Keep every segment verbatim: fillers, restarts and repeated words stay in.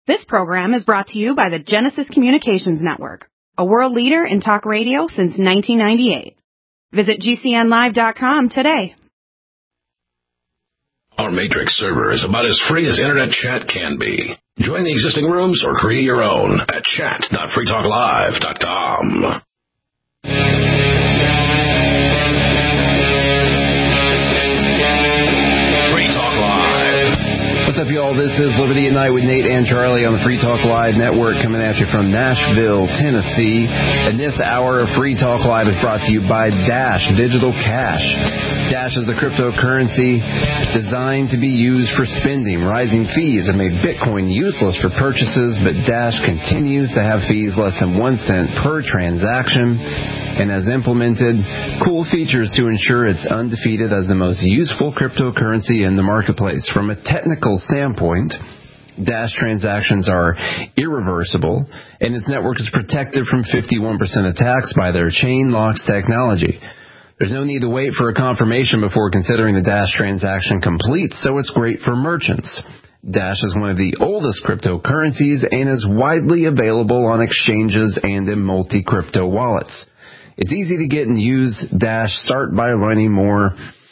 This program is brought to you by the Genesis Communications Network, a world leader in talk radio since nineteen ninety-eight. Visit G C N live dot com today. Our Matrix server is about as free as internet chat can be. Join the existing rooms or create your own at chat dot free talk live dot com. What's up, y'all? This is Liberty at Night with Nate and Charlie on the Free Talk Live Network, coming at you from Nashville, Tennessee. And this hour of Free Talk Live is brought to you by Dash Digital Cash. Dash is the cryptocurrency designed to be used for spending. Rising fees have made Bitcoin useless for purchases, but Dash continues to have fees less than one cent per transaction and has implemented cool features to ensure it's undefeated as the most useful cryptocurrency in the marketplace. From a technical standpoint, Dash transactions are irreversible, and its network is protected from fifty-one percent attacks by their chain locks technology. There's no need to wait for a confirmation before considering the Dash transaction complete, so it's great for merchants. Dash is one of the oldest cryptocurrencies and is widely available on exchanges and in multi-crypto wallets. It's easy to get and use Dash. Start by learning more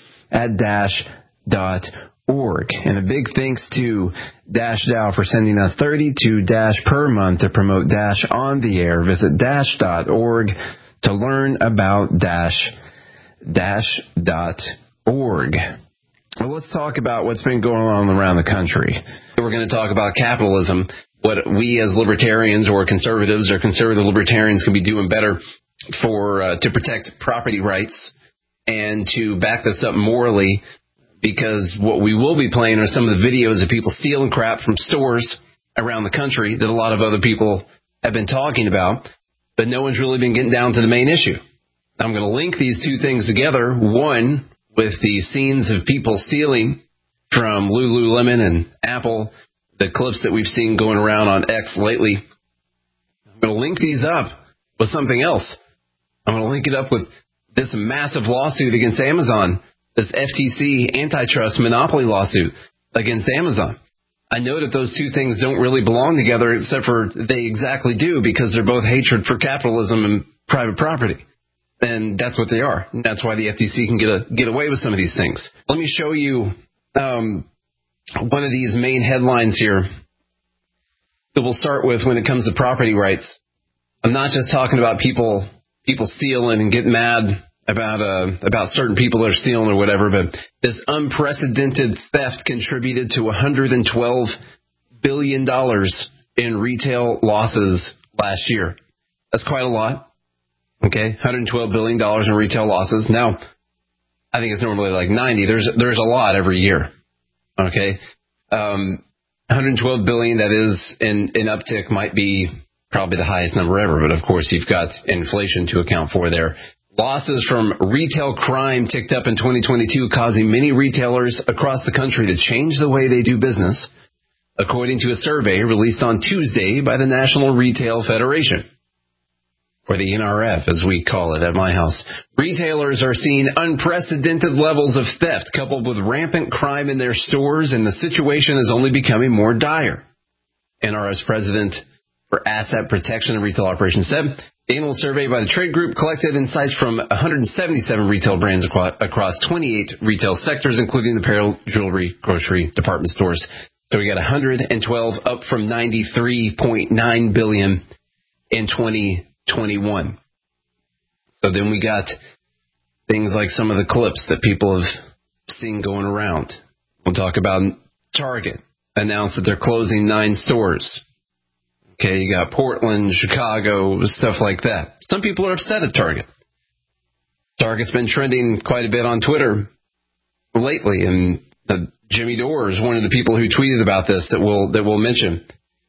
at dash dot org. And a big thanks to Dash DAO for sending us thirty-two Dash per month to promote Dash on the air. Visit dash dot org to learn about Dash. dash dot org. Well, let's talk about what's been going on around the country. We're going to talk about capitalism, what we as libertarians or conservatives or conservative libertarians can be doing better for uh, to protect property rights and to back this up morally, because what we will be playing are some of the videos of people stealing crap from stores around the country that a lot of other people have been talking about, but no one's really been getting down to the main issue. I'm going to link these two things together, one with the scenes of people stealing from Lululemon and Apple, the clips that we've seen going around on X lately. I'm going to link these up with something else. I'm going to link it up with this massive lawsuit against Amazon, this F T C antitrust monopoly lawsuit against Amazon. I know that those two things don't really belong together, except for they exactly do, because they're both hatred for capitalism and private property. And that's what they are. And that's why the F T C can get a, get away with some of these things. Let me show you um, one of these main headlines here that we'll start with when it comes to property rights. I'm not just talking about people people stealing and getting mad about uh, about certain people that are stealing or whatever, but this unprecedented theft contributed to one hundred twelve billion dollars in retail losses last year. That's quite a lot. Okay, one hundred twelve billion dollars in retail losses. Now, I think it's normally like ninety. There's there's a lot every year. Okay, um, one hundred twelve billion dollars, that is in an uptick, might be probably the highest number ever. But of course, you've got inflation to account for there. Losses from retail crime ticked up in twenty twenty-two, causing many retailers across the country to change the way they do business, according to a survey released on Tuesday by the National Retail Federation, or the N R F, as we call it at my house. Retailers are seeing unprecedented levels of theft coupled with rampant crime in their stores, and the situation is only becoming more dire. N R F's president for Asset Protection and Retail Operations said the annual survey by the trade group collected insights from one hundred seventy-seven retail brands across twenty-eight retail sectors, including apparel, jewelry, grocery, department stores. So we got one hundred twelve, up from ninety-three point nine billion in twenty twenty-one. So then we got things like some of the clips that people have seen going around. We'll talk about Target announced that they're closing nine stores. Okay, you got Portland, Chicago, stuff like that. Some people are upset at Target. Target's been trending quite a bit on Twitter lately, and uh, Jimmy Dore is one of the people who tweeted about this that we'll that we'll mention.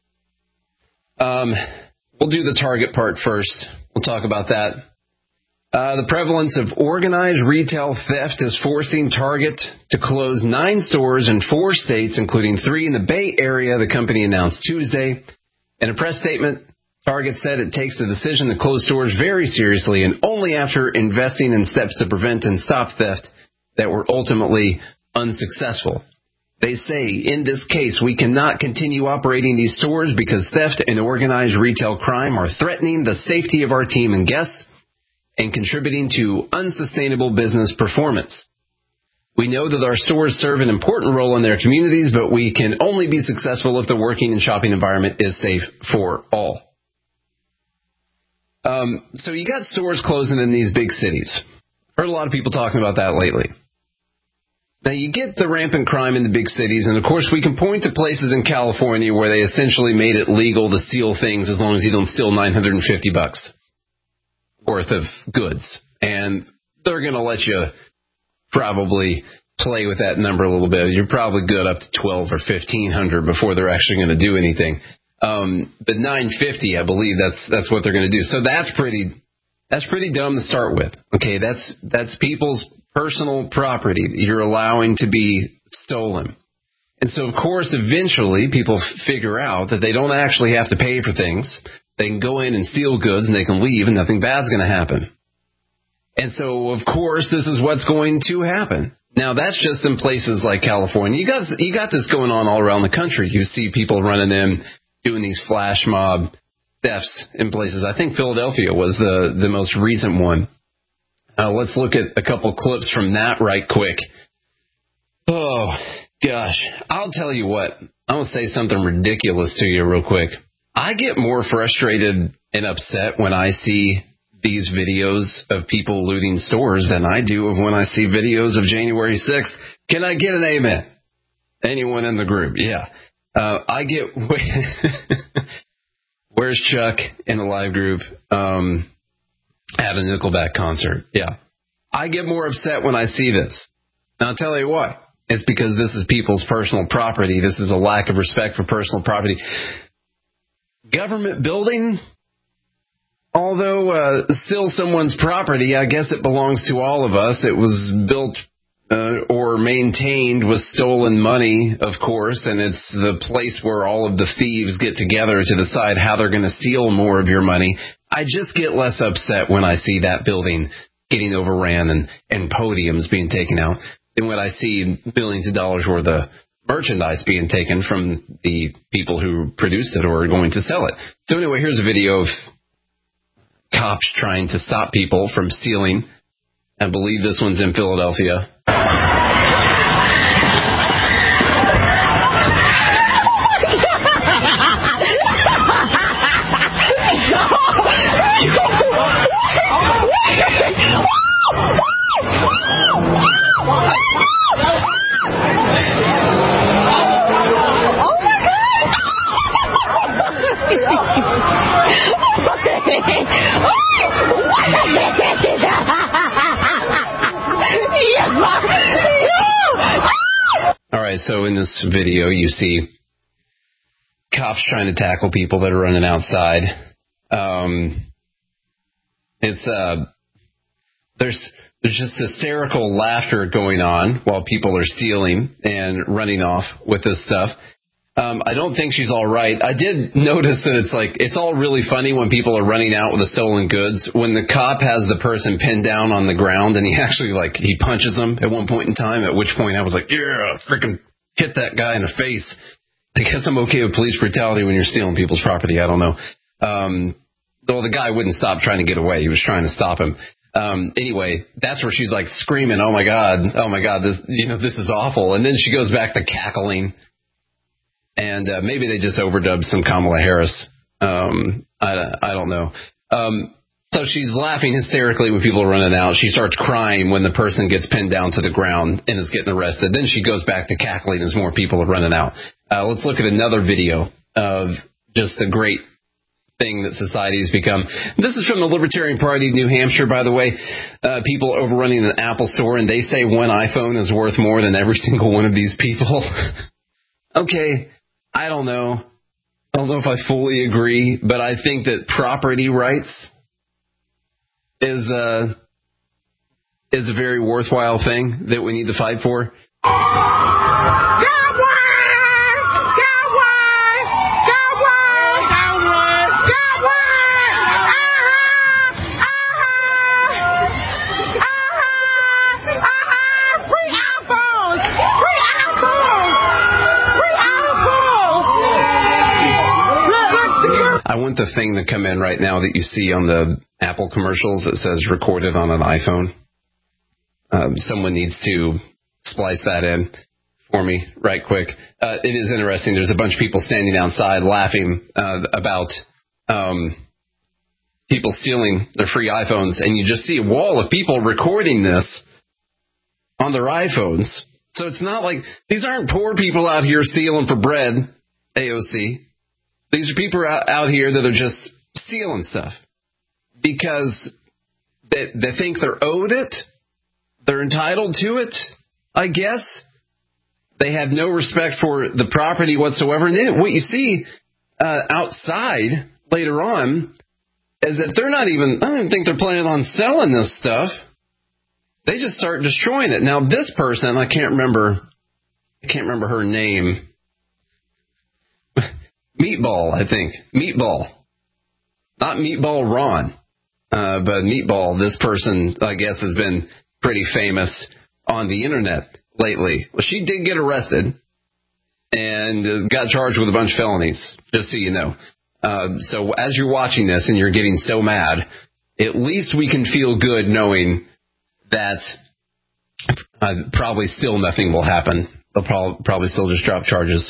Um, we'll do the Target part first. We'll talk about that. Uh, the prevalence of organized retail theft is forcing Target to close nine stores in four states, including three in the Bay Area, the company announced Tuesday. In a press statement, Target said it takes the decision to close stores very seriously and only after investing in steps to prevent and stop theft that were ultimately unsuccessful. They say, in this case, we cannot continue operating these stores because theft and organized retail crime are threatening the safety of our team and guests and contributing to unsustainable business performance. We know that our stores serve an important role in their communities, but we can only be successful if the working and shopping environment is safe for all. Um, so you got stores closing in these big cities. Heard a lot of people talking about that lately. Now, you get the rampant crime in the big cities, and of course we can point to places in California where they essentially made it legal to steal things as long as you don't steal nine hundred fifty bucks worth of goods. And they're going to let you probably play with that number a little bit. You're probably good up to twelve or fifteen hundred before they're actually going to do anything. Um, but nine fifty, I believe that's that's what they're going to do. So that's pretty that's pretty dumb to start with. Okay, that's that's people's personal property that you're allowing to be stolen. And so, of course, eventually people f- figure out that they don't actually have to pay for things. They can go in and steal goods and they can leave and nothing bad's going to happen. And so, of course, this is what's going to happen. Now, that's just in places like California. You got you got this going on all around the country. You see people running in, doing these flash mob thefts in places. I think Philadelphia was the, the most recent one. Uh, let's look at a couple clips from that right quick. Oh, gosh. I'll tell you what. I'm going to say something ridiculous to you real quick. I get more frustrated and upset when I see these videos of people looting stores than I do of when I see videos of January sixth. Can I get an amen? Anyone in the group? Yeah. Uh, I get... Where's Chuck in the live group? Um... At a Nickelback concert. Yeah. I get more upset when I see this. And I'll tell you why. It's because this is people's personal property. This is a lack of respect for personal property. Government building, although uh, still someone's property, I guess it belongs to all of us. It was built uh, or maintained with stolen money, of course, and it's the place where all of the thieves get together to decide how they're going to steal more of your money. I just get less upset when I see that building getting overran and, and podiums being taken out than when I see billions of dollars worth of merchandise being taken from the people who produced it or are going to sell it. So anyway, here's a video of cops trying to stop people from stealing. I believe this one's in Philadelphia. All right, so in this video, you see cops trying to tackle people that are running outside. Um, it's uh, there's there's just hysterical laughter going on while people are stealing and running off with this stuff. Um, I don't think she's all right. I did notice that it's like, it's all really funny when people are running out with the stolen goods. When the cop has the person pinned down on the ground and he actually, like, he punches them at one point in time, at which point I was like, yeah, freaking hit that guy in the face. I guess I'm okay with police brutality when you're stealing people's property. I don't know. Um, though the guy wouldn't stop trying to get away. He was trying to stop him. Um, anyway, that's where she's like screaming, oh my God, oh my God, this, you know, this is awful. And then she goes back to cackling. And uh, maybe they just overdubbed some Kamala Harris. Um, I, I don't know. Um, so she's laughing hysterically when people are running out. She starts crying when the person gets pinned down to the ground and is getting arrested. Then she goes back to cackling as more people are running out. Uh, let's look at another video of just the great thing that society has become. This is from the Libertarian Party of New Hampshire, by the way. Uh, people overrunning an Apple store, and they say one iPhone is worth more than every single one of these people. Okay. I don't know. I don't know if I fully agree, but I think that property rights is a, is a very worthwhile thing that we need to fight for. Free iPhones! Free iPhones! I want the thing to come in right now that you see on the Apple commercials that says recorded on an iPhone. Um, someone needs to splice that in for me right quick. Uh, it is interesting. There's a bunch of people standing outside laughing uh, about um, people stealing their free iPhones, and you just see a wall of people recording this on their iPhones. So it's not like these aren't poor people out here stealing for bread, A O C. These are people out, out here that are just stealing stuff because they, they think they're owed it. They're entitled to it, I guess. They have no respect for the property whatsoever. And then what you see uh, outside later on is that they're not even, I don't even think they're planning on selling this stuff. They just start destroying it. Now, this person, I can't remember, I can't remember her name. Meatball, I think. Meatball. Not Meatball Ron, uh, but Meatball, this person, I guess, has been pretty famous on the internet lately. Well, she did get arrested and uh, got charged with a bunch of felonies, just so you know. Uh, so as you're watching this and you're getting so mad, at least we can feel good knowing that uh, probably still nothing will happen. They'll probably, probably still just drop charges.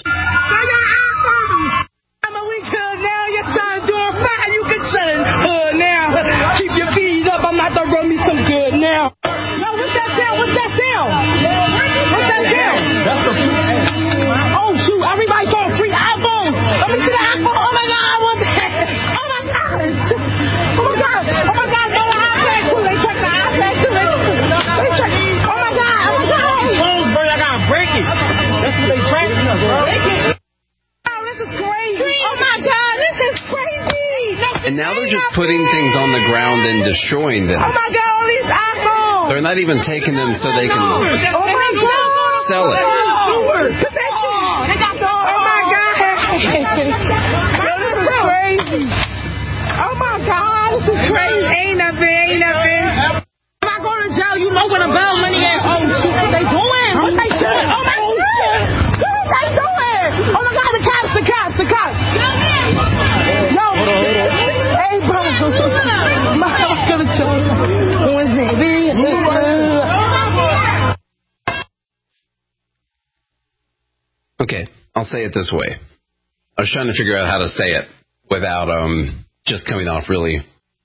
Keep your feet up. I'm not gonna run me some good now. Yo, what's that sound? What's that sound? What's that sound? Oh shoot! Everybody throwing free iPhones. Let me see the iPhone. Oh my God! I want that. Oh my gosh! Oh my God! Oh my God! Throw the iPad too. They check the iPad too. They, they check. Oh my God! Oh my God! Phones, bro. I gotta break it. That's what they track. Break it. Oh, this is crazy. Oh my God! This is crazy. And now they're just putting things on the ground and destroying them. Oh my God, all these iPhones! They're not even taking them so they can oh my God. sell it. Oh, they got the, oh my God! Yo, this is crazy. Oh my God, this is crazy. Ain't nothing, ain't nothing. If I go to jail, you know where the bail money is. Oh shit, what they doing? What they doing? Oh my God! What they doing? Oh my God, the cops, the cops, the cops. Yo, hey bro, my house gonna chill. Okay, I'll say it this way. I was trying to figure out how to say it without um just coming off really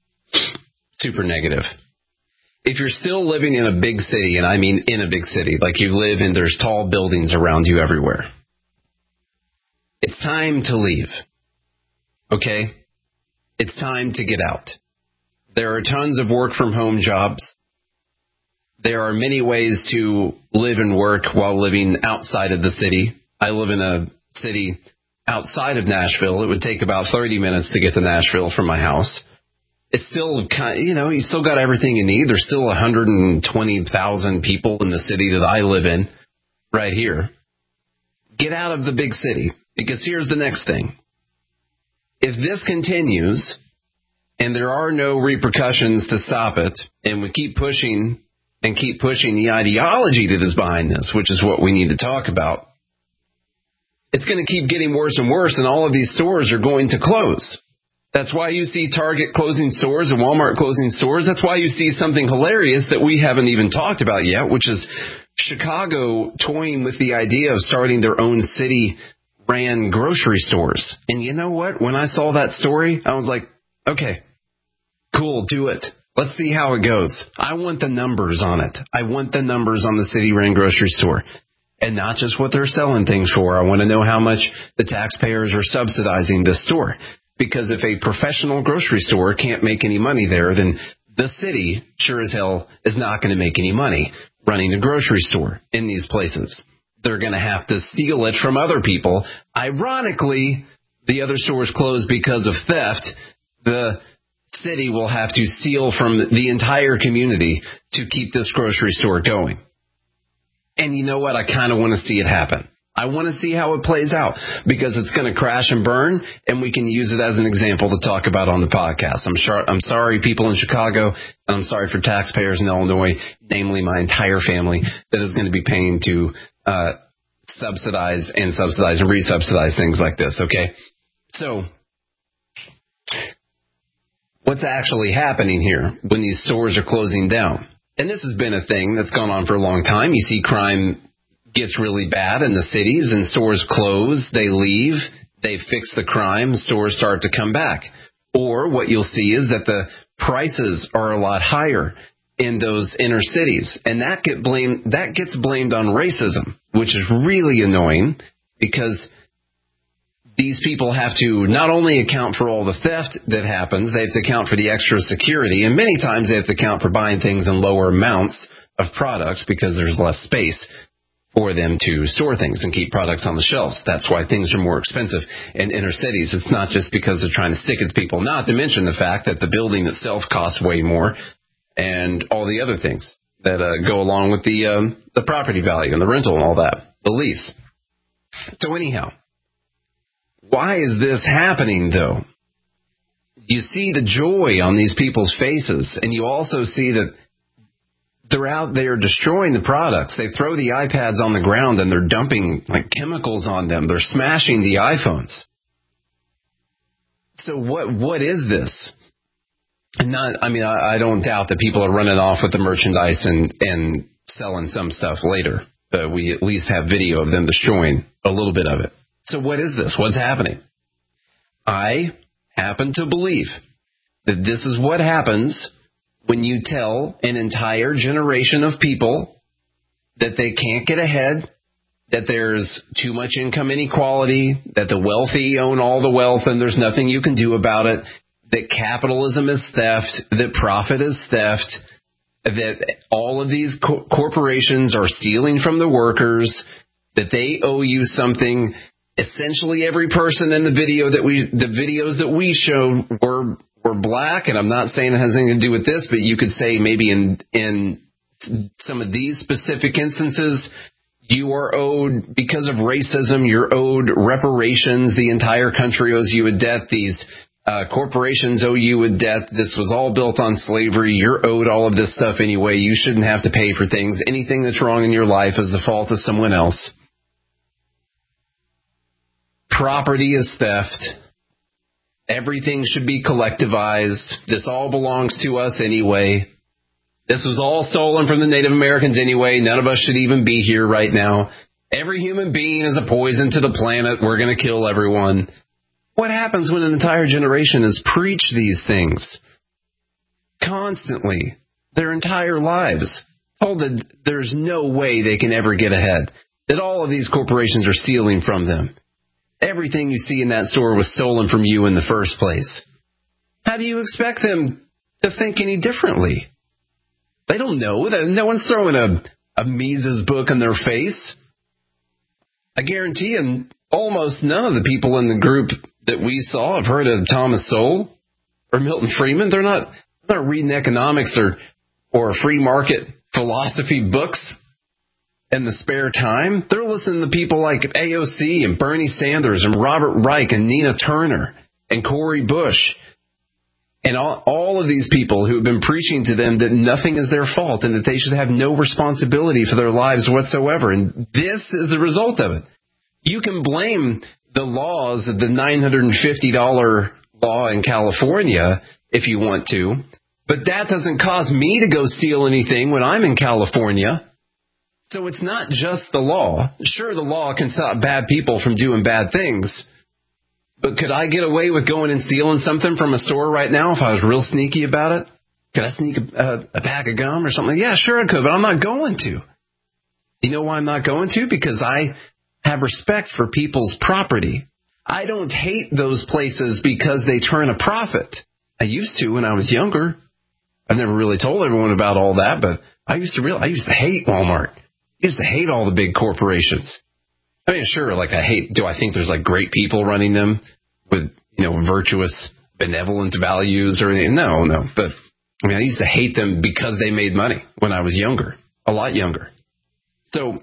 super negative. If you're still living in a big city, and I mean in a big city, like you live and there's tall buildings around you everywhere, it's time to leave. Okay? It's time to get out. There are tons of work from home jobs. There are many ways to live and work while living outside of the city. I live in a city outside of Nashville. It would take about thirty minutes to get to Nashville from my house. It's still kind of, you know, you still got everything you need. There's still one hundred twenty thousand people in the city that I live in right here. Get out of the big city, because here's the next thing. If this continues and there are no repercussions to stop it, and we keep pushing and keep pushing the ideology that is behind this, which is what we need to talk about, it's going to keep getting worse and worse, and all of these stores are going to close. That's why you see Target closing stores and Walmart closing stores. That's why you see something hilarious that we haven't even talked about yet, which is Chicago toying with the idea of starting their own city ran grocery stores. And you know what? When I saw that story, I was like, okay, cool, do it. Let's see how it goes. I want the numbers on it. I want the numbers on the city ran grocery store. And not just what they're selling things for. I want to know how much the taxpayers are subsidizing this store. Because if a professional grocery store can't make any money there, then the city sure as hell is not going to make any money running a grocery store in these places. They're going to have to steal it from other people. Ironically, the other stores close because of theft. The city will have to steal from the entire community to keep this grocery store going. And you know what? I kind of want to see it happen. I want to see how it plays out, because it's going to crash and burn, and we can use it as an example to talk about on the podcast. I'm sure, I'm sorry, people in Chicago, and I'm sorry for taxpayers in Illinois, namely my entire family, that is going to be paying to uh, subsidize and subsidize and resubsidize things like this, okay? So what's actually happening here when these stores are closing down. And this has been a thing that's gone on for a long time. You see crime gets really bad in the cities and stores close, they leave, they fix the crime, stores start to come back. Or what you'll see is that the prices are a lot higher in those inner cities. And that get blamed, that gets blamed on racism, which is really annoying because these people have to not only account for all the theft that happens, they have to account for the extra security, and many times they have to account for buying things in lower amounts of products because there's less space for them to store things and keep products on the shelves. That's why things are more expensive in inner cities. It's not just because they're trying to stick it to people, not to mention the fact that the building itself costs way more and all the other things that uh, go along with the um, the property value and the rental and all that, the lease. So anyhow, why is this happening, though? You see the joy on these people's faces, and you also see that they're out there destroying the products. They throw the iPads on the ground, and they're dumping like chemicals on them. They're smashing the iPhones. So what what is this? Not, I mean, I, I don't doubt that people are running off with the merchandise and, and selling some stuff later. But we at least have video of them destroying a little bit of it. So what is this? What's happening? I happen to believe that this is what happens when you tell an entire generation of people that they can't get ahead, that there's too much income inequality, that the wealthy own all the wealth and there's nothing you can do about it, that capitalism is theft, that profit is theft, that all of these co- corporations are stealing from the workers, that they owe you something. Essentially, every person in the video that we, the videos that we showed were were black, and I'm not saying it has anything to do with this, but you could say maybe in in some of these specific instances, you are owed, because of racism, you're owed reparations. The entire country owes you a debt. These uh, corporations owe you a debt. This was all built on slavery. You're owed all of this stuff anyway. You shouldn't have to pay for things. Anything that's wrong in your life is the fault of someone else. Property is theft. Everything should be collectivized. This all belongs to us anyway. This was all stolen from the Native Americans anyway. None of us should even be here right now. Every human being is a poison to the planet. We're going to kill everyone. What happens when an entire generation has preached these things constantly, their entire lives, told that there's no way they can ever get ahead, that all of these corporations are stealing from them? Everything you see in that store was stolen from you in the first place. How do you expect them to think any differently? They don't know. No one's throwing a, a Mises book in their face. I guarantee you, almost none of the people in the group that we saw have heard of Thomas Sowell or Milton Friedman. They're not, they're not reading economics or, or free market philosophy books in the spare time. They're listening to people like A O C and Bernie Sanders and Robert Reich and Nina Turner and Cori Bush and all, all of these people who have been preaching to them that nothing is their fault and that they should have no responsibility for their lives whatsoever. And this is the result of it. You can blame the laws of the nine hundred fifty dollars law in California if you want to, but that doesn't cause me to go steal anything when I'm in California. So it's not just the law. Sure, the law can stop bad people from doing bad things, but could I get away with going and stealing something from a store right now if I was real sneaky about it? Could I sneak a, a, a pack of gum or something? Yeah, sure I could, but I'm not going to. You know why I'm not going to? Because I have respect for people's property. I don't hate those places because they turn a profit. I used to when I was younger. I've never really told everyone about all that, but I used to really, I used to hate Walmart. I used to hate all the big corporations. I mean, sure, like I hate, do I think there's like great people running them with, you know, virtuous, benevolent values or anything? No, no. But I mean, I used to hate them because they made money when I was younger, a lot younger. So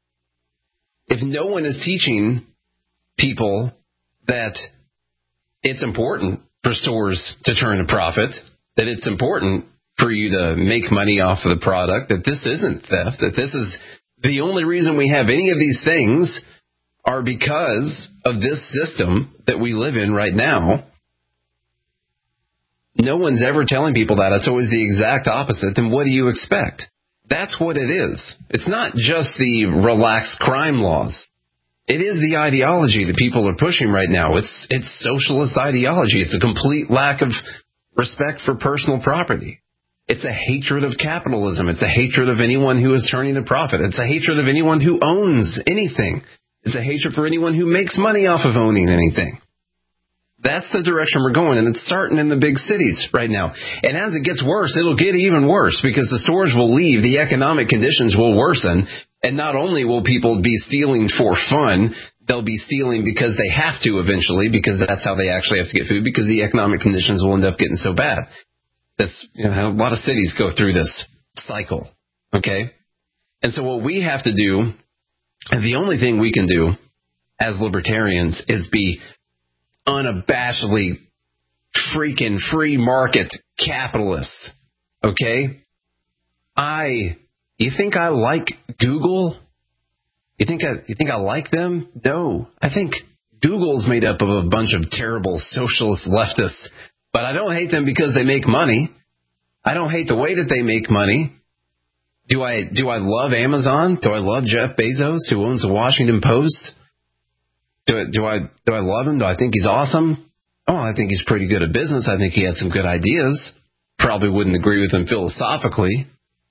if no one is teaching people that it's important for stores to turn a profit, that it's important for you to make money off of the product, that this isn't theft, that this is the only reason we have any of these things are because of this system that we live in right now. No one's ever telling people that. It's always the exact opposite. Then what do you expect? That's what it is. It's not just the relaxed crime laws. It is the ideology that people are pushing right now. It's it's socialist ideology. It's a complete lack of respect for personal property. It's a hatred of capitalism. It's a hatred of anyone who is turning a profit. It's a hatred of anyone who owns anything. It's a hatred for anyone who makes money off of owning anything. That's the direction we're going, and it's starting in the big cities right now. And as it gets worse, it'll get even worse because the stores will leave, the economic conditions will worsen, and not only will people be stealing for fun, they'll be stealing because they have to eventually, because that's how they actually have to get food, because the economic conditions will end up getting so bad. That's, you know, a lot of cities go through this cycle, okay? And so what we have to do, and the only thing we can do as libertarians is be unabashedly freaking free market capitalists, okay? I, you think I like Google? You think I, you think I like them? No. I think Google's made up of a bunch of terrible socialist leftists, but I don't hate them because they make money. I don't hate the way that they make money. Do I, do I love Amazon? Do I love Jeff Bezos, who owns the Washington Post? Do, do I do I love him? Do I think he's awesome? Oh, I think he's pretty good at business. I think he had some good ideas. Probably wouldn't agree with him philosophically.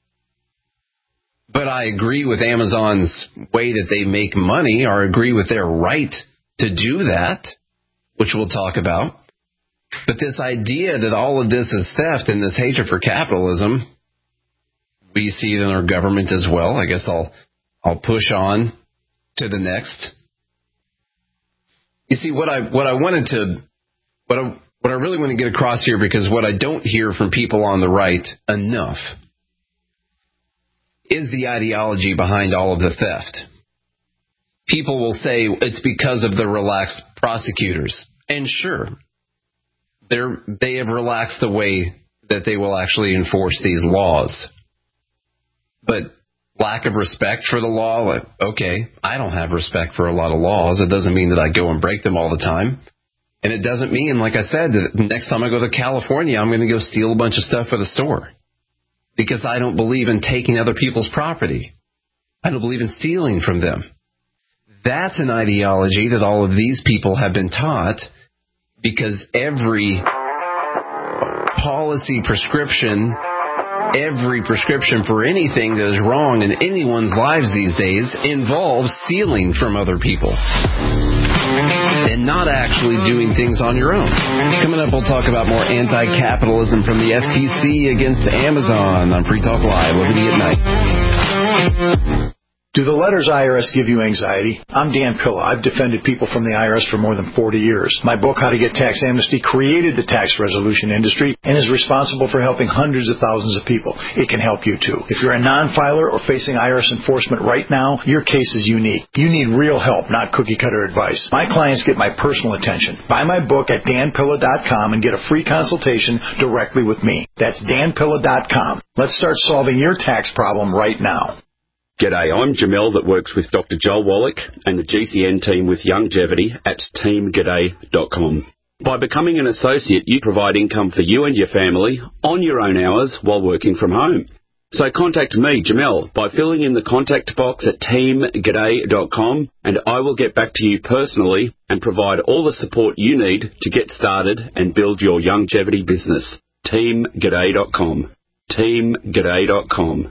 But I agree with Amazon's way that they make money, or agree with their right to do that, which we'll talk about. But this idea that all of this is theft and this hatred for capitalism, we see it in our government as well. I guess I'll I'll push on to the next. You see, what I what I wanted to, what I, what I really want to get across here, because what I don't hear from people on the right enough is the ideology behind all of the theft. People will say it's because of the relaxed prosecutors. And sure, they're, they have relaxed the way that they will actually enforce these laws. But lack of respect for the law, like, okay, I don't have respect for a lot of laws. It doesn't mean that I go and break them all the time. And it doesn't mean, like I said, that next time I go to California, I'm going to go steal a bunch of stuff at a store. Because I don't believe in taking other people's property. I don't believe in stealing from them. That's an ideology that all of these people have been taught, because every policy prescription, every prescription for anything that is wrong in anyone's lives these days involves stealing from other people and not actually doing things on your own. Coming up, we'll talk about more anti-capitalism from the F T C against Amazon on Free Talk Live, Liberty at Night. Do the letters I R S give you anxiety? I'm Dan Pilla. I've defended people from the I R S for more than forty years. My book, How to Get Tax Amnesty, created the tax resolution industry and is responsible for helping hundreds of thousands of people. It can help you, too. If you're a non-filer or facing I R S enforcement right now, your case is unique. You need real help, not cookie-cutter advice. My clients get my personal attention. Buy my book at dan pilla dot com and get a free consultation directly with me. That's dan pilla dot com. Let's start solving your tax problem right now. G'day, I'm Jamel that works with Doctor Joel Wallach and the G C N team with Longevity at team g'day dot com. By becoming an associate, you provide income for you and your family on your own hours while working from home. So contact me, Jamel, by filling in the contact box at team g'day dot com, and I will get back to you personally and provide all the support you need to get started and build your longevity business. team g'day dot com. team g'day dot com.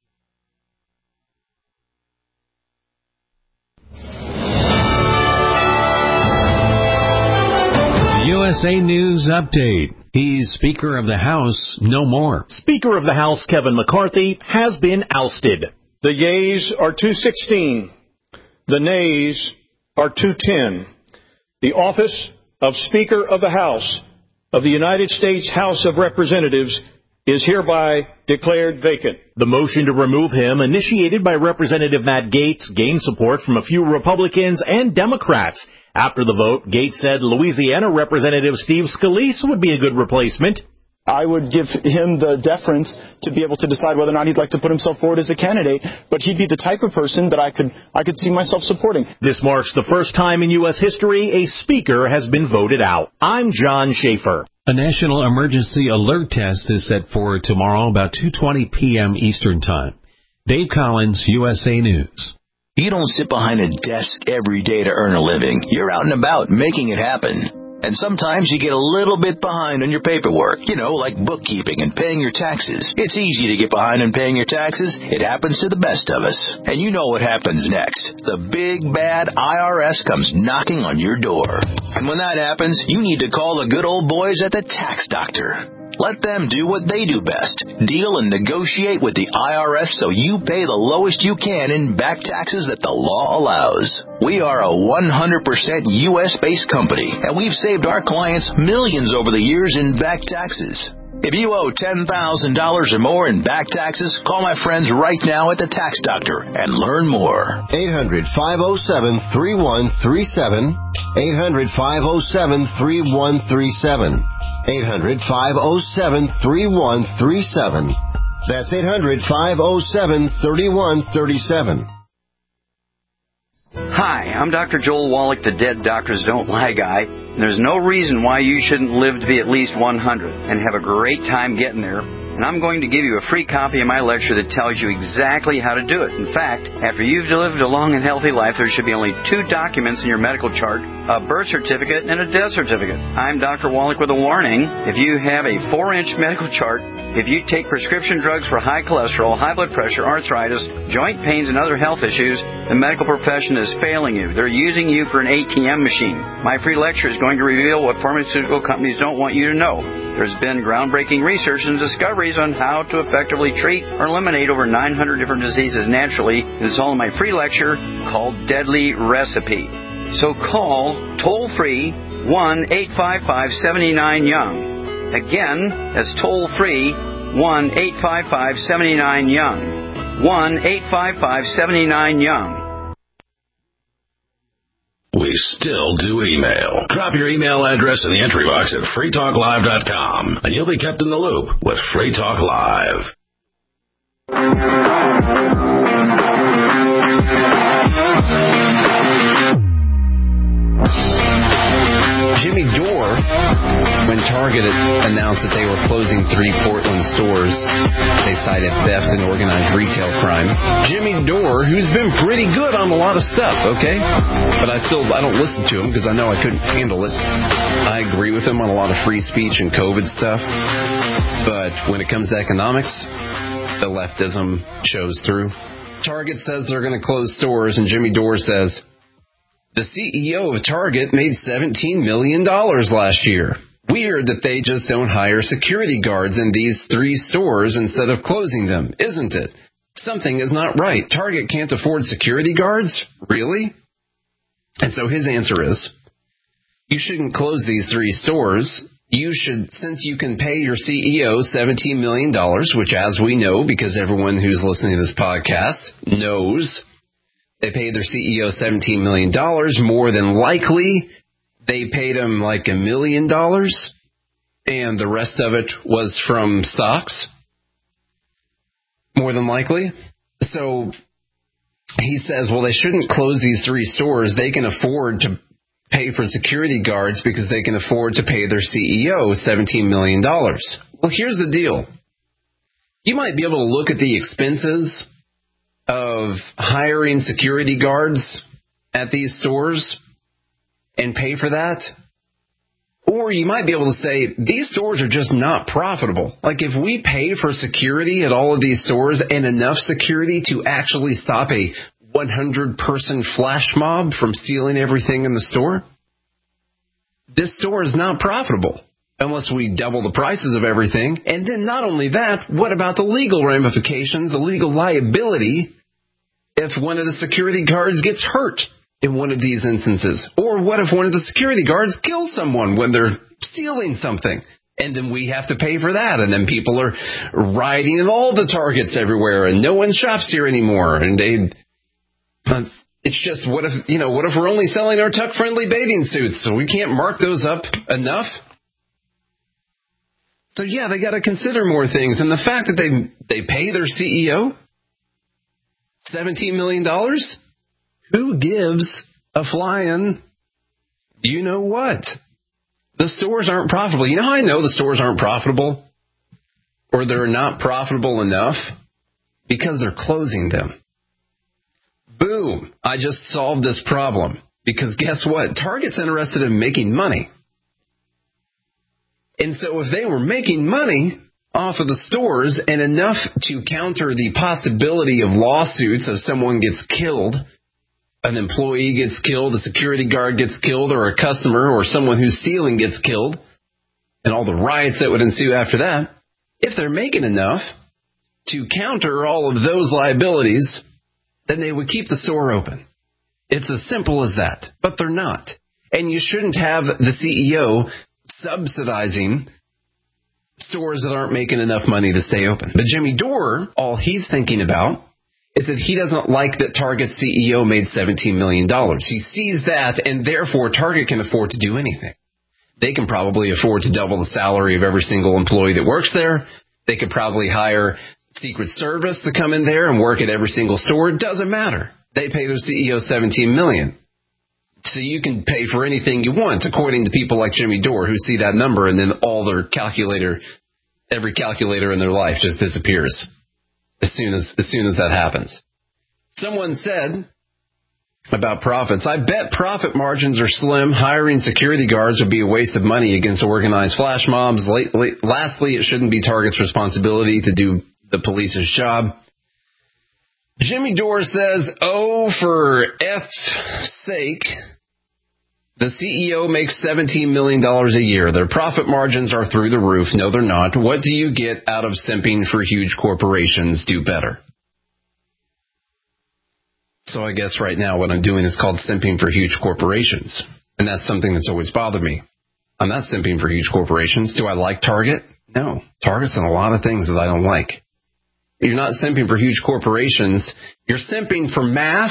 U S A News Update. He's Speaker of the House no more. Speaker of the House Kevin McCarthy has been ousted. The yeas are two sixteen. The nays are two ten. The office of Speaker of the House of the United States House of Representatives is hereby declared vacant. The motion to remove him, initiated by Representative Matt Gaetz, gained support from a few Republicans and Democrats. After the vote, Gaetz said Louisiana Representative Steve Scalise would be a good replacement. I would give him the deference to be able to decide whether or not he'd like to put himself forward as a candidate, but he'd be the type of person that I could I could see myself supporting. This marks the first time in U S history a speaker has been voted out. I'm John Schaefer. A national emergency alert test is set for tomorrow about two twenty p.m. Eastern Time. Dave Collins, U S A News. You don't sit behind a desk every day to earn a living. You're out and about making it happen. And sometimes you get a little bit behind on your paperwork, you know, like bookkeeping and paying your taxes. It's easy to get behind on paying your taxes. It happens to the best of us. And you know what happens next. The big, bad I R S comes knocking on your door. And when that happens, you need to call the good old boys at the Tax Doctor. Let them do what they do best. Deal and negotiate with the I R S so you pay the lowest you can in back taxes that the law allows. We are a one hundred percent U S-based company, and we've saved our clients millions over the years in back taxes. If you owe ten thousand dollars or more in back taxes, call my friends right now at the Tax Doctor and learn more. eight hundred, five oh seven, three one three seven. eight hundred, five oh seven, three one three seven. eight hundred, five oh seven, three one three seven. That's eight hundred, five oh seven, three one three seven. Hi, I'm Doctor Joel Wallach, the Dead Doctors Don't Lie guy. And there's no reason why you shouldn't live to be at least one hundred and have a great time getting there. And I'm going to give you a free copy of my lecture that tells you exactly how to do it. In fact, after you've lived a long and healthy life, there should be only two documents in your medical chart, a birth certificate and a death certificate. I'm Doctor Wallach with a warning. If you have a four-inch medical chart, if you take prescription drugs for high cholesterol, high blood pressure, arthritis, joint pains, and other health issues, the medical profession is failing you. They're using you for an A T M machine. My free lecture is going to reveal what pharmaceutical companies don't want you to know. There's been groundbreaking research and discoveries on how to effectively treat or eliminate over nine hundred different diseases naturally. And it's all in my free lecture called Deadly Recipe. So call toll-free one eight five five, seven nine, young. Again, that's toll-free one eight five five, seven nine, young. one eight five five, seven nine, young. We still do email. Drop your email address in the entry box at free talk live dot com, and you'll be kept in the loop with Free Talk Live. Jimmy Dore, when Target announced that they were closing three Portland stores, they cited theft and organized retail crime. Jimmy Dore, who's been pretty good on a lot of stuff, okay? But I still, I don't listen to him because I know I couldn't handle it. I agree with him on a lot of free speech and COVID stuff. But when it comes to economics, the leftism shows through. Target says they're going to close stores, and Jimmy Dore says, the C E O of Target made seventeen million dollars last year. Weird that they just don't hire security guards in these three stores instead of closing them, isn't it? Something is not right. Target can't afford security guards? Really? And so his answer is, you shouldn't close these three stores. You should, since you can pay your C E O seventeen million dollars, which as we know, because everyone who's listening to this podcast knows, they paid their C E O seventeen million dollars. More than likely, they paid him like a million dollars, and the rest of it was from stocks. More than likely. So he says, well, they shouldn't close these three stores. They can afford to pay for security guards because they can afford to pay their C E O seventeen million dollars. Well, here's the deal. You might be able to look at the expenses of hiring security guards at these stores and pay for that. Or you might be able to say, these stores are just not profitable. Like if we pay for security at all of these stores and enough security to actually stop a one hundred person flash mob from stealing everything in the store, this store is not profitable unless we double the prices of everything. And then not only that, what about the legal ramifications, the legal liability if one of the security guards gets hurt in one of these instances? Or what if one of the security guards kills someone when they're stealing something? And then we have to pay for that. And then people are rioting in all the Targets everywhere and no one shops here anymore. And they, uh, it's just, what if, you know, what if we're only selling our tuck-friendly bathing suits so we can't mark those up enough? So, yeah, they got to consider more things. And the fact that they they pay their C E O seventeen million dollars, who gives a flying you know what? The stores aren't profitable. You know how I know the stores aren't profitable? Or they're not profitable enough? Because they're closing them. Boom. I just solved this problem. Because guess what? Target's interested in making money. And so if they were making money off of the stores and enough to counter the possibility of lawsuits if someone gets killed, an employee gets killed, a security guard gets killed, or a customer or someone who's stealing gets killed, and all the riots that would ensue after that, if they're making enough to counter all of those liabilities, then they would keep the store open. It's as simple as that. But they're not. And you shouldn't have the C E O subsidizing stores that aren't making enough money to stay open. But Jimmy Dore, all he's thinking about is that he doesn't like that Target's C E O made seventeen million dollars. He sees that, and therefore Target can afford to do anything. They can probably afford to double the salary of every single employee that works there. They could probably hire Secret Service to come in there and work at every single store. It doesn't matter. They pay their C E O seventeen million dollars. So you can pay for anything you want, according to people like Jimmy Dore, who see that number and then all their calculator, every calculator in their life just disappears as soon as as soon as that happens. Someone said about profits, I bet profit margins are slim. Hiring security guards would be a waste of money against organized flash mobs. Lastly, it shouldn't be Target's responsibility to do the police's job. Jimmy Dore says, oh, for F's sake, the C E O makes seventeen million dollars a year. Their profit margins are through the roof. No, they're not. What do you get out of simping for huge corporations? Do better. So I guess right now what I'm doing is called simping for huge corporations. And that's something that's always bothered me. I'm not simping for huge corporations. Do I like Target? No. Target's done a lot of things that I don't like. You're not simping for huge corporations. You're simping for math,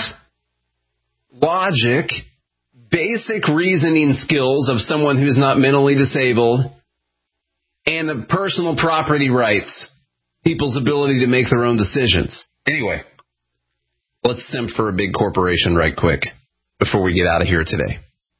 logic, basic reasoning skills of someone who's not mentally disabled, and the personal property rights, people's ability to make their own decisions. Anyway, let's simp for a big corporation right quick before we get out of here today.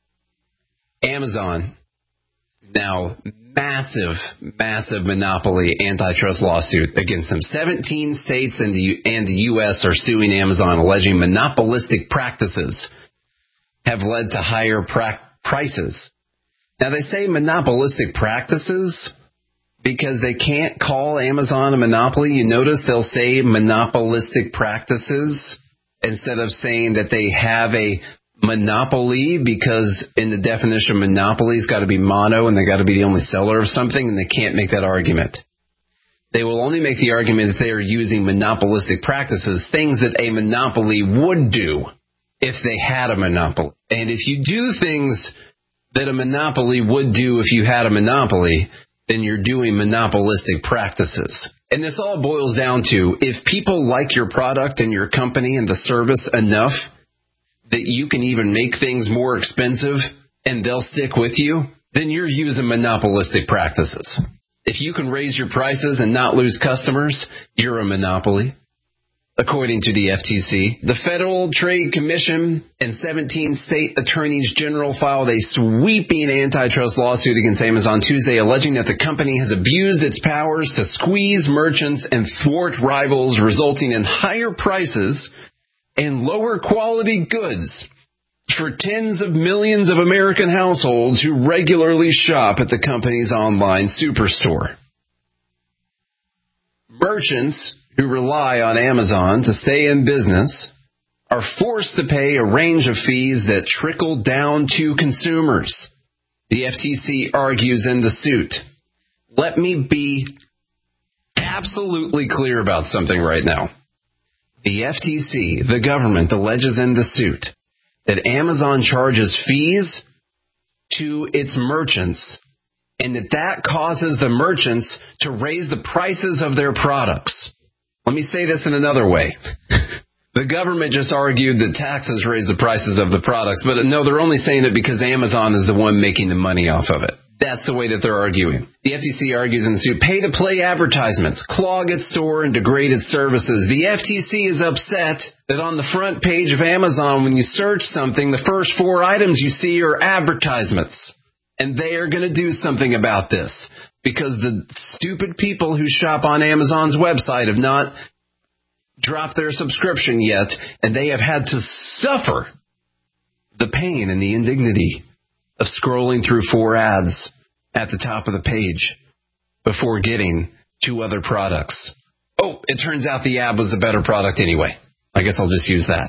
Amazon, now massive, massive monopoly antitrust lawsuit against them. seventeen states and the, and the U S are suing Amazon, alleging monopolistic practices have led to higher pra- prices. Now, they say monopolistic practices because they can't call Amazon a monopoly. You notice they'll say monopolistic practices instead of saying that they have a monopoly, because in the definition, monopoly's got to be mono and they got to be the only seller of something, and they can't make that argument. They will only make the argument if they are using monopolistic practices, things that a monopoly would do if they had a monopoly. And if you do things that a monopoly would do if you had a monopoly, then you're doing monopolistic practices. And this all boils down to, if people like your product and your company and the service enough that you can even make things more expensive and they'll stick with you, then you're using monopolistic practices. If you can raise your prices and not lose customers, you're a monopoly, according to the F T C. The Federal Trade Commission and seventeen state attorneys general filed a sweeping antitrust lawsuit against Amazon Tuesday, alleging that the company has abused its powers to squeeze merchants and thwart rivals, resulting in higher prices and lower quality goods for tens of millions of American households who regularly shop at the company's online superstore. Merchants who rely on Amazon to stay in business are forced to pay a range of fees that trickle down to consumers, the F T C argues in the suit. Let me be absolutely clear about something right now. The F T C, the government, alleges in the suit that Amazon charges fees to its merchants and that that causes the merchants to raise the prices of their products. Let me say this in another way. The government just argued that taxes raise the prices of the products, but no, they're only saying it because Amazon is the one making the money off of it. That's the way that they're arguing. The F T C argues in the suit, pay-to-play advertisements, clog its store, and degrade its services. The F T C is upset that on the front page of Amazon, when you search something, the first four items you see are advertisements. And they are going to do something about this because the stupid people who shop on Amazon's website have not dropped their subscription yet, and they have had to suffer the pain and the indignity of scrolling through four ads at the top of the page before getting to other products. Oh, it turns out the ad was a better product anyway. I guess I'll just use that.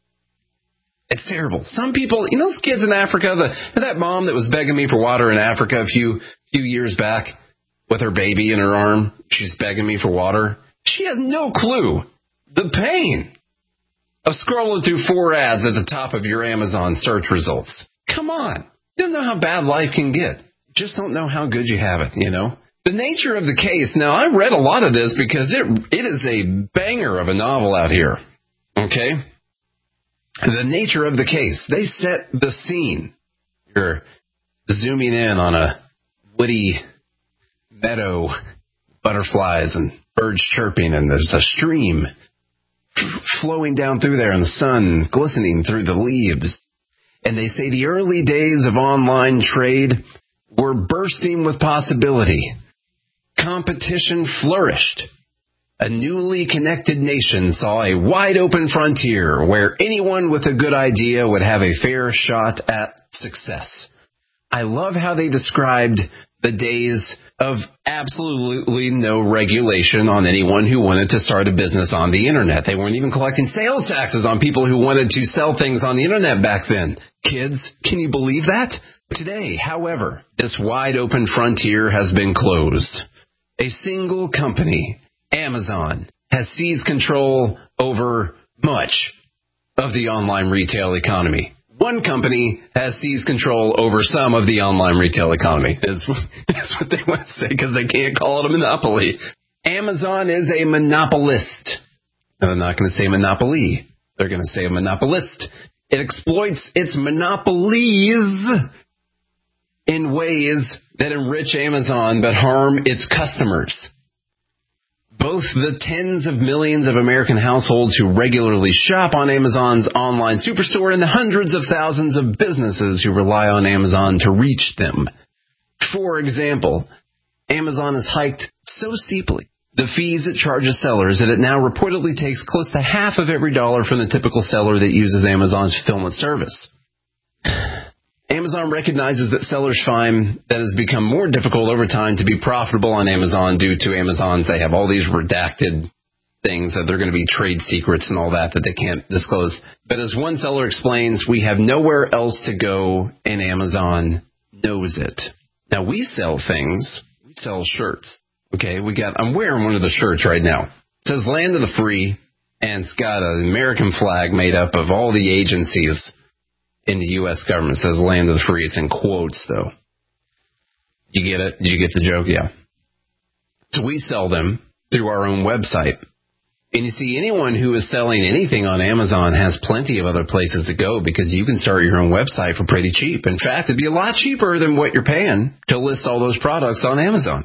It's terrible. Some people, you know those kids in Africa, the, that mom that was begging me for water in Africa a few few years back with her baby in her arm, she's begging me for water. She has no clue the pain of scrolling through four ads at the top of your Amazon search results. Come on. You don't know how bad life can get. Just don't know how good you have it, you know. The nature of the case, now I read a lot of this because it it is a banger of a novel out here, okay? The nature of the case, they set the scene. You're zooming in on a woody meadow, butterflies and birds chirping, and there's a stream f- flowing down through there and the sun glistening through the leaves. And they say the early days of online trade were bursting with possibility. Competition flourished. A newly connected nation saw a wide-open frontier where anyone with a good idea would have a fair shot at success. I love how they described the days of absolutely no regulation on anyone who wanted to start a business on the Internet. They weren't even collecting sales taxes on people who wanted to sell things on the Internet back then. Kids, can you believe that? Today, however, this wide-open frontier has been closed. A single company, Amazon, has seized control over much of the online retail economy. One company has seized control over some of the online retail economy. That's, that's what they want to say because they can't call it a monopoly. Amazon is a monopolist. Now, they're not going to say monopoly. They're going to say a monopolist. It exploits its monopolies in ways that enrich Amazon but harm its customers. Both the tens of millions of American households who regularly shop on Amazon's online superstore and the hundreds of thousands of businesses who rely on Amazon to reach them. For example, Amazon has hiked so steeply the fees it charges sellers that it now reportedly takes close to half of every dollar from the typical seller that uses Amazon's fulfillment service. Amazon recognizes that sellers find that it's become more difficult over time to be profitable on Amazon due to Amazon's, they have all these redacted things that they're going to be trade secrets and all that that they can't disclose. But as one seller explains, we have nowhere else to go and Amazon knows it. Now we sell things, we sell shirts. Okay, we got, I'm wearing one of the shirts right now. It says Land of the Free and it's got an American flag made up of all the agencies in the U S government. It says Land of the Free. It's in quotes, though. Did you get it? Did you get the joke? Yeah. So we sell them through our own website. And you see, anyone who is selling anything on Amazon has plenty of other places to go because you can start your own website for pretty cheap. In fact, it'd be a lot cheaper than what you're paying to list all those products on Amazon.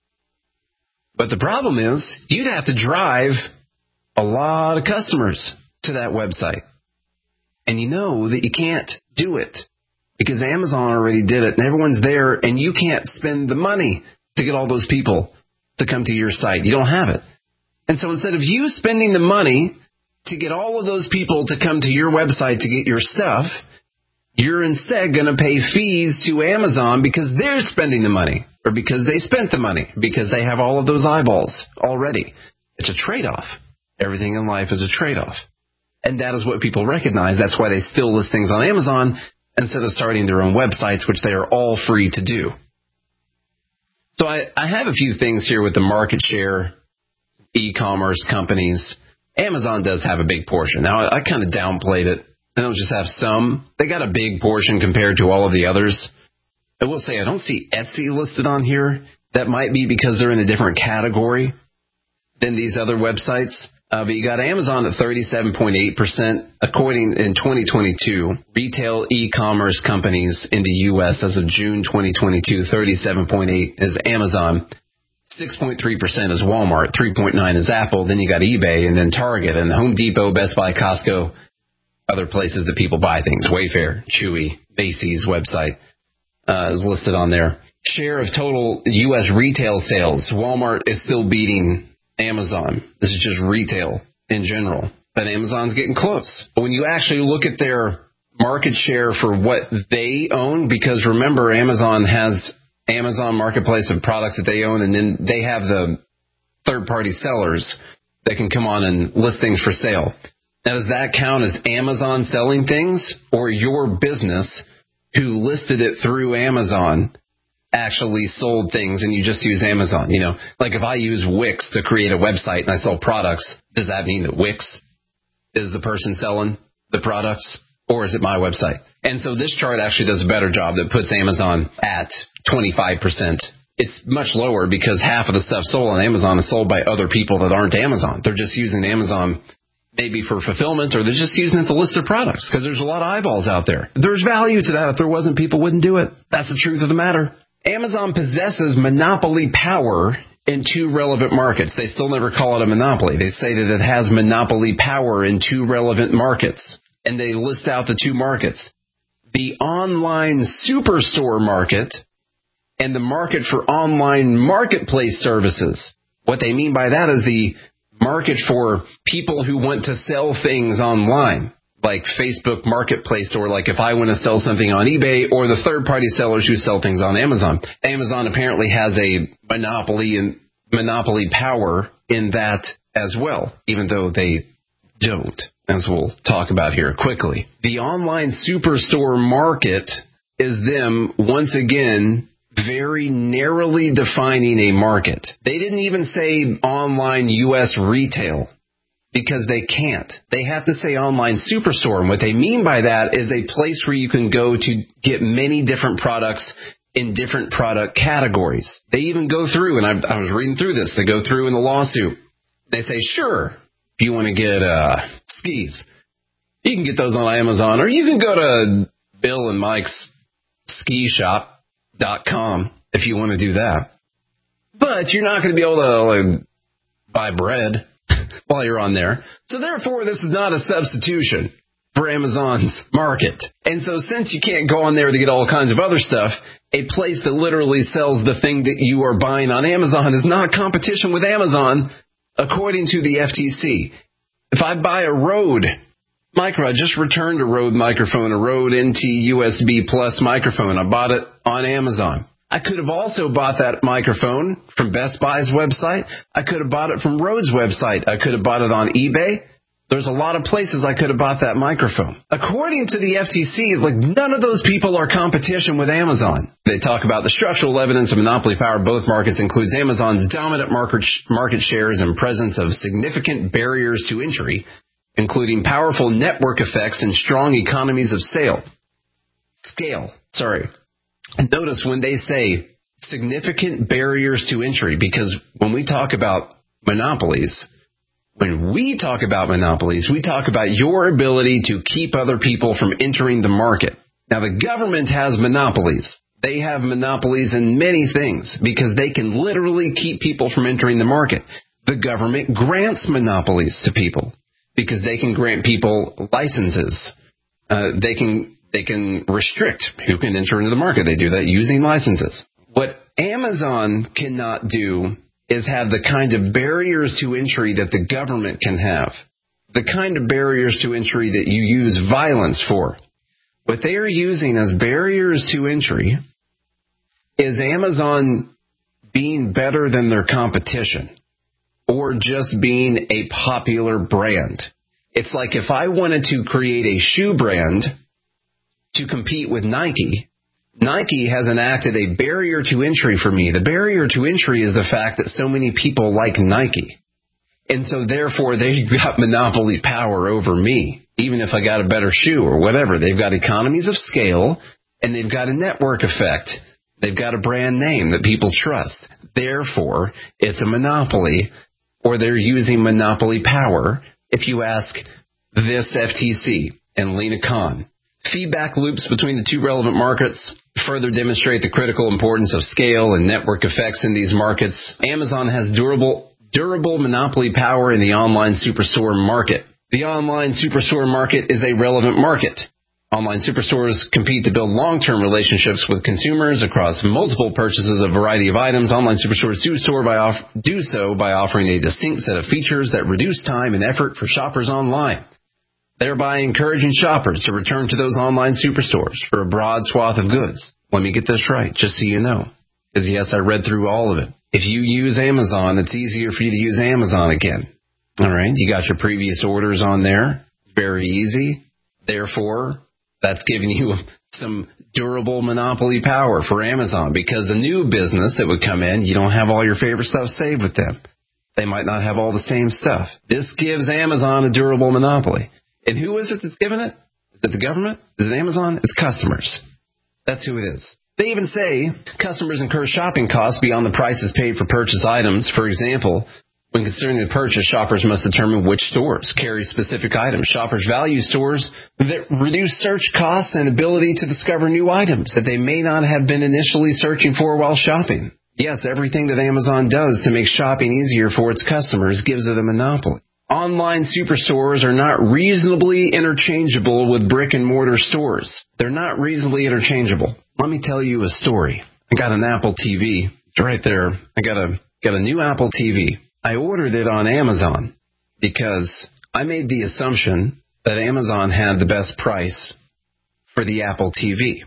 But the problem is, you'd have to drive a lot of customers to that website. And you know that you can't do it because Amazon already did it and everyone's there and you can't spend the money to get all those people to come to your site. You don't have it. And so instead of you spending the money to get all of those people to come to your website to get your stuff, you're instead going to pay fees to Amazon because they're spending the money or because they spent the money, because they have all of those eyeballs already. It's a trade-off. Everything in life is a trade-off. And that is what people recognize. That's why they still list things on Amazon instead of starting their own websites, which they are all free to do. So I, I have a few things here with the market share, e-commerce companies. Amazon does have a big portion. Now, I, I kind of downplayed it. They don't just have some. They got a big portion compared to all of the others. I will say I don't see Etsy listed on here. That might be because they're in a different category than these other websites. Uh, but you got Amazon at thirty-seven point eight percent. According in twenty twenty-two, retail e-commerce companies in the U S as of June twenty twenty-two, thirty-seven point eight is Amazon, six point three percent is Walmart, three point nine is Apple, then you got eBay, and then Target, and Home Depot, Best Buy, Costco, other places that people buy things, Wayfair, Chewy, Macy's website. uh, is listed on there. Share of total U S retail sales. Walmart is still beating Amazon. This is just retail in general. But Amazon's getting close. But when you actually look at their market share for what they own, because remember, Amazon has Amazon Marketplace of products that they own, and then they have the third-party sellers that can come on and list things for sale. Now, does that count as Amazon selling things, or your business who listed it through Amazon actually sold things and you just use Amazon? You know, like if I use Wix to create a website and I sell products, does that mean that Wix is the person selling the products, or is it my website? And so this chart actually does a better job that puts Amazon at twenty-five percent. It's much lower because half of the stuff sold on Amazon is sold by other people that aren't Amazon. They're just using Amazon maybe for fulfillment, or they're just using it to list their products because there's a lot of eyeballs out there. There's value to that. If there wasn't, people wouldn't do it. That's the truth of the matter. Amazon possesses monopoly power in two relevant markets. They still never call it a monopoly. They say that it has monopoly power in two relevant markets, and they list out the two markets. The online superstore market and the market for online marketplace services. What they mean by that is the market for people who want to sell things online, like Facebook Marketplace, or like if I want to sell something on eBay, or the third-party sellers who sell things on Amazon. Amazon apparently has a monopoly and monopoly power in that as well, even though they don't, as we'll talk about here quickly. The online superstore market is them, once again, very narrowly defining a market. They didn't even say online U S retail because they can't. They have to say online superstore. And what they mean by that is a place where you can go to get many different products in different product categories. They even go through, and I, I was reading through this, they go through in the lawsuit. They say, sure, if you want to get uh, skis, you can get those on Amazon, or you can go to Bill and Mike's ski shop dot com if you want to do that. But you're not going to be able to like, buy bread while you're on there. So therefore, this is not a substitution for Amazon's market. And so since you can't go on there to get all kinds of other stuff, a place that literally sells the thing that you are buying on Amazon is not competition with Amazon, according to the F T C. If I buy a Rode micro, I just returned a Rode microphone, a Rode N T U S B Plus microphone. I bought it on Amazon. I could have also bought that microphone from Best Buy's website. I could have bought it from Rode's website. I could have bought it on eBay. There's a lot of places I could have bought that microphone. According to the F T C, like none of those people are competition with Amazon. They talk about the structural evidence of monopoly power in both markets includes Amazon's dominant market market shares and presence of significant barriers to entry, including powerful network effects and strong economies of scale. Scale, sorry. Notice when they say significant barriers to entry, because when we talk about monopolies, when we talk about monopolies, we talk about your ability to keep other people from entering the market. Now, the government has monopolies. They have monopolies in many things because they can literally keep people from entering the market. The government grants monopolies to people because they can grant people licenses. Uh, they can they can restrict who can enter into the market. They do that using licenses. What Amazon cannot do is have the kind of barriers to entry that the government can have, the kind of barriers to entry that you use violence for. What they are using as barriers to entry is Amazon being better than their competition or just being a popular brand. It's like if I wanted to create a shoe brand to compete with Nike, Nike has enacted a barrier to entry for me. The barrier to entry is the fact that so many people like Nike. And so therefore they've got monopoly power over me, even if I got a better shoe or whatever. They've got economies of scale and they've got a network effect. They've got a brand name that people trust. Therefore, it's a monopoly, or they're using monopoly power, if you ask this F T C and Lena Khan. Feedback loops between the two relevant markets further demonstrate the critical importance of scale and network effects in these markets. Amazon has durable, durable monopoly power in the online superstore market. The online superstore market is a relevant market. Online superstores compete to build long-term relationships with consumers across multiple purchases of a variety of items. Online superstores do, store by off- do so by offering a distinct set of features that reduce time and effort for shoppers online, thereby encouraging shoppers to return to those online superstores for a broad swath of goods. Let me get this right, just so you know, because yes, I read through all of it. If you use Amazon, it's easier for you to use Amazon again. All right, you got your previous orders on there. Very easy. Therefore, that's giving you some durable monopoly power for Amazon, because a new business that would come in, you don't have all your favorite stuff saved with them. They might not have all the same stuff. This gives Amazon a durable monopoly. And who is it that's giving it? Is it the government? Is it Amazon? It's customers. That's who it is. They even say customers incur shopping costs beyond the prices paid for purchased items. For example, when considering the purchase, shoppers must determine which stores carry specific items. Shoppers value stores that reduce search costs and ability to discover new items that they may not have been initially searching for while shopping. Yes, everything that Amazon does to make shopping easier for its customers gives it a monopoly. Online superstores are not reasonably interchangeable with brick-and-mortar stores. They're not reasonably interchangeable. Let me tell you a story. I got an Apple T V. It's right there. I got a got a new Apple T V. I ordered it on Amazon because I made the assumption that Amazon had the best price for the Apple T V.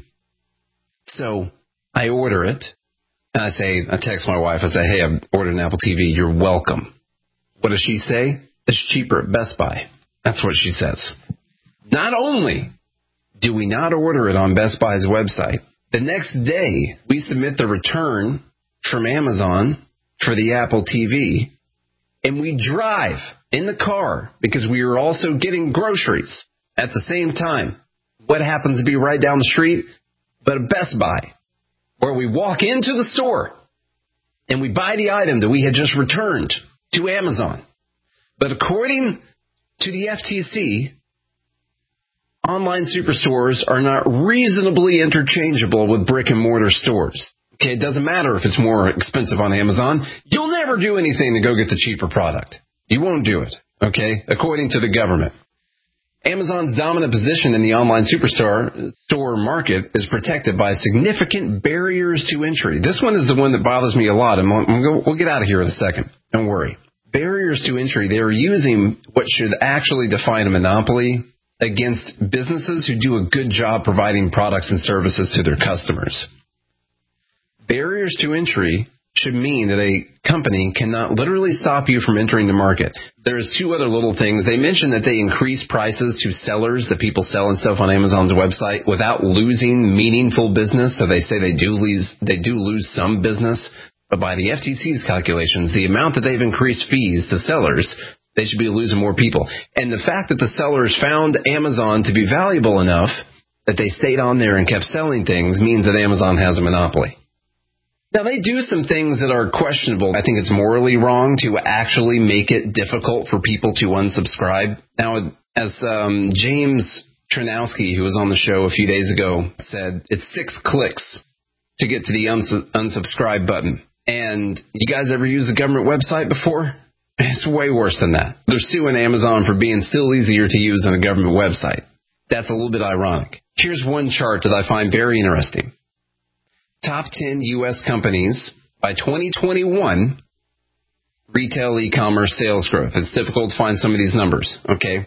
So I order it, and I say, I text my wife, I say, hey, I ordered an Apple T V. You're welcome. What does she say? It's cheaper at Best Buy. That's what she says. Not only do we not order it on Best Buy's website, the next day we submit the return from Amazon for the Apple T V, and we drive in the car because we are also getting groceries at the same time. What happens to be right down the street but a Best Buy, where we walk into the store and we buy the item that we had just returned to Amazon. But according to the F T C, online superstores are not reasonably interchangeable with brick-and-mortar stores. Okay, it doesn't matter if it's more expensive on Amazon. You'll never do anything to go get the cheaper product. You won't do it, okay, according to the government. Amazon's dominant position in the online superstore store market is protected by significant barriers to entry. This one is the one that bothers me a lot, and we'll, we'll get out of here in a second. Don't worry. Barriers to entry, they are using what should actually define a monopoly against businesses who do a good job providing products and services to their customers. Barriers to entry should mean that a company cannot literally stop you from entering the market. There's two other little things. They mentioned that they increase prices to sellers, that people selling stuff on Amazon's website, without losing meaningful business. So they say they do lose, they do lose some business. But by the F T C's calculations, the amount that they've increased fees to sellers, they should be losing more people. And the fact that the sellers found Amazon to be valuable enough that they stayed on there and kept selling things means that Amazon has a monopoly. Now, they do some things that are questionable. I think it's morally wrong to actually make it difficult for people to unsubscribe. Now, as um, James Tranowski, who was on the show a few days ago, said, it's six clicks to get to the uns- unsubscribe button. And you guys ever used the government website before? It's way worse than that. They're suing Amazon for being still easier to use than a government website. That's a little bit ironic. Here's one chart that I find very interesting. Top ten U S companies by twenty twenty-one, retail e-commerce sales growth. It's difficult to find some of these numbers, okay?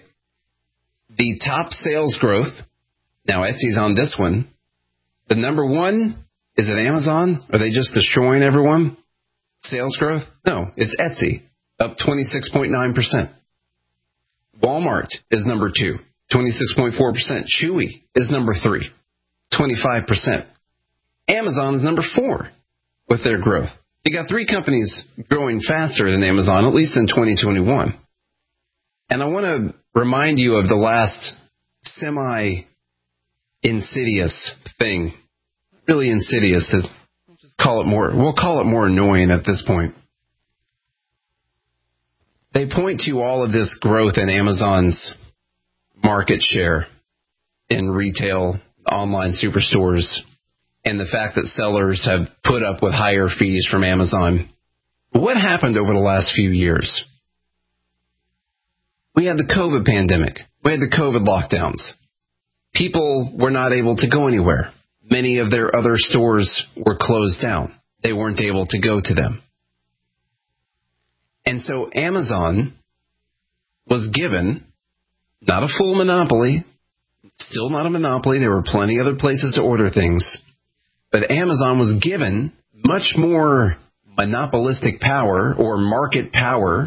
The top sales growth, now Etsy's on this one. The number one, is it Amazon? Are they just destroying everyone? Sales growth? No, it's Etsy, up twenty-six point nine percent. Walmart is number two, twenty-six point four percent. Chewy is number three, twenty-five percent. Amazon is number four with their growth. You got three companies growing faster than Amazon, at least in twenty twenty-one. And I want to remind you of the last semi-insidious thing. Really insidious to just call it more, we'll call it more annoying at this point. They point to all of this growth in Amazon's market share in retail, online superstores, and the fact that sellers have put up with higher fees from Amazon. What happened over the last few years? We had the COVID pandemic. We had the COVID lockdowns. people were not able to go anywhere. Many of their other stores were closed down. They weren't able to go to them. And so Amazon was given, not a full monopoly, still not a monopoly, there were plenty of other places to order things, but Amazon was given much more monopolistic power or market power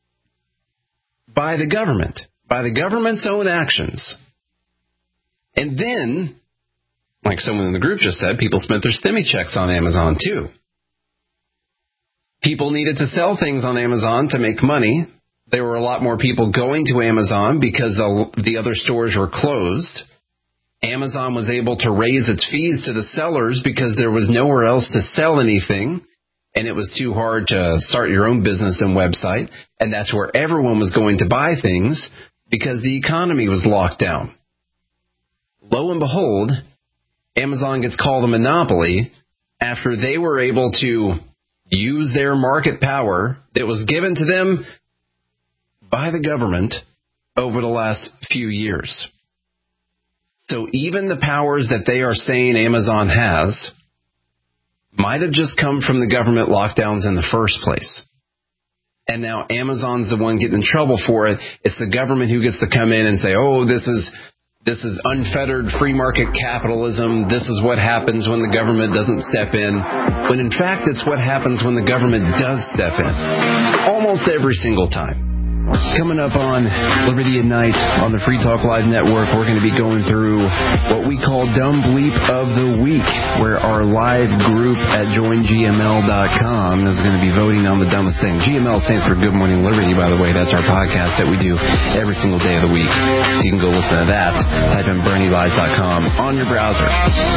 by the government, by the government's own actions. And then, like someone in the group just said, people spent their stimmy checks on Amazon too. People needed to sell things on Amazon to make money. There were a lot more people going to Amazon because the, the other stores were closed. Amazon was able to raise its fees to the sellers because there was nowhere else to sell anything, and it was too hard to start your own business and website, and that's where everyone was going to buy things because the economy was locked down. Lo and behold, Amazon gets called a monopoly after they were able to use their market power that was given to them by the government over the last few years. So even the powers that they are saying Amazon has might have just come from the government lockdowns in the first place. And now Amazon's the one getting in trouble for it. It's the government who gets to come in and say, oh, this is this is unfettered free market capitalism. This is what happens when the government doesn't step in. When in fact, it's what happens when the government does step in. Almost every single time. Coming up on Liberty at Night on the Free Talk Live Network, we're going to be going through what we call Dumb Bleep of the Week, where our live group at join G M L dot com is going to be voting on the dumbest thing. G M L stands for Good Morning Liberty, by the way. That's our podcast that we do every single day of the week. So you can go listen to that. Type in Bernie Lies dot com on your browser.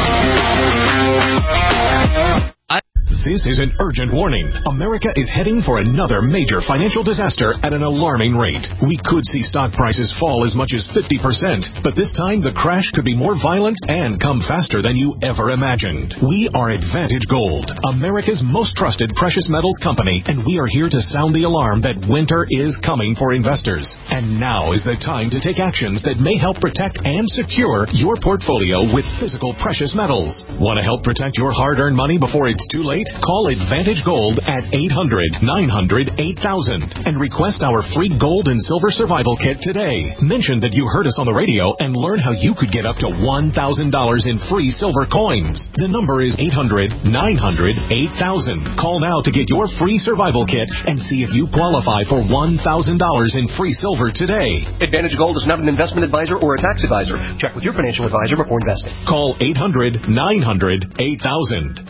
This is an urgent warning. America is heading for another major financial disaster at an alarming rate. We could see stock prices fall as much as fifty percent, but this time the crash could be more violent and come faster than you ever imagined. We are Advantage Gold, America's most trusted precious metals company, and we are here to sound the alarm that winter is coming for investors. And now is the time to take actions that may help protect and secure your portfolio with physical precious metals. Want to help protect your hard-earned money before it's too late? Call Advantage Gold at eight hundred, nine hundred, eight thousand and request our free gold and silver survival kit today. Mention that you heard us on the radio and learn how you could get up to one thousand dollars in free silver coins. The number is eight hundred, nine hundred, eight thousand. Call now to get your free survival kit and see if you qualify for one thousand dollars in free silver today. Advantage Gold is not an investment advisor or a tax advisor. Check with your financial advisor before investing. Call eight hundred, nine hundred, eight thousand.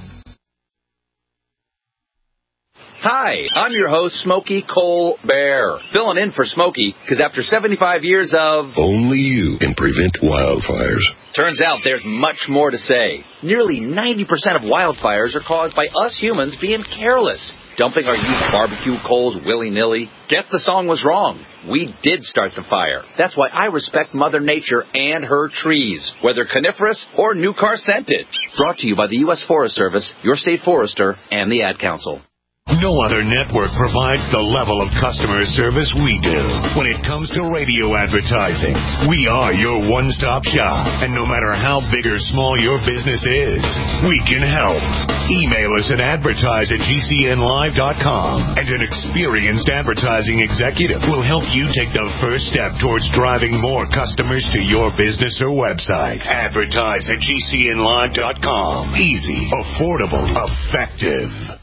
Hi, I'm your host, Smokey Colbert, filling in for Smokey, because after seventy-five years of... Only you can prevent wildfires. Turns out there's much more to say. Nearly ninety percent of wildfires are caused by us humans being careless, dumping our used barbecue coals willy-nilly. Guess the song was wrong. We did start the fire. That's why I respect Mother Nature and her trees, whether coniferous or new car scented. Brought to you by the U S Forest Service, your state forester, and the Ad Council. No other network provides the level of customer service we do. When it comes to radio advertising, we are your one-stop shop. And no matter how big or small your business is, we can help. Email us at advertise at G C N live dot com, and an experienced advertising executive will help you take the first step towards driving more customers to your business or website. Advertise at G C N live dot com. Easy, affordable, effective.